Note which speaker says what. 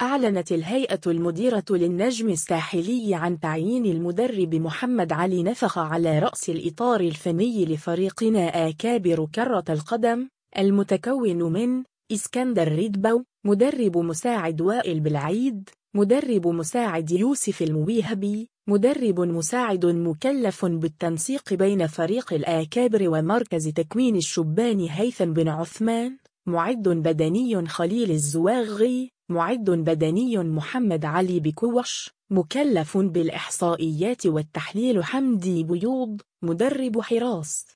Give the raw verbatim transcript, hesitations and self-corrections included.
Speaker 1: أعلنت الهيئة المديرة للنجم الساحلي عن تعيين المدرب محمد علي نفخ على رأس الإطار الفني لفريقنا أكابر كرة القدم، المتكون من إسكندر ريدبو مدرب مساعد، وائل بالعيد مدرب مساعد، يوسف المويهبي مدرب مساعد مكلف بالتنسيق بين فريق الأكابر ومركز تكوين الشبان، هيثم بن عثمان معد بدني، خليل الزواغي معد بدني، محمد علي بكوش مكلف بالإحصائيات والتحليل، حمدي بيوض مدرب حراس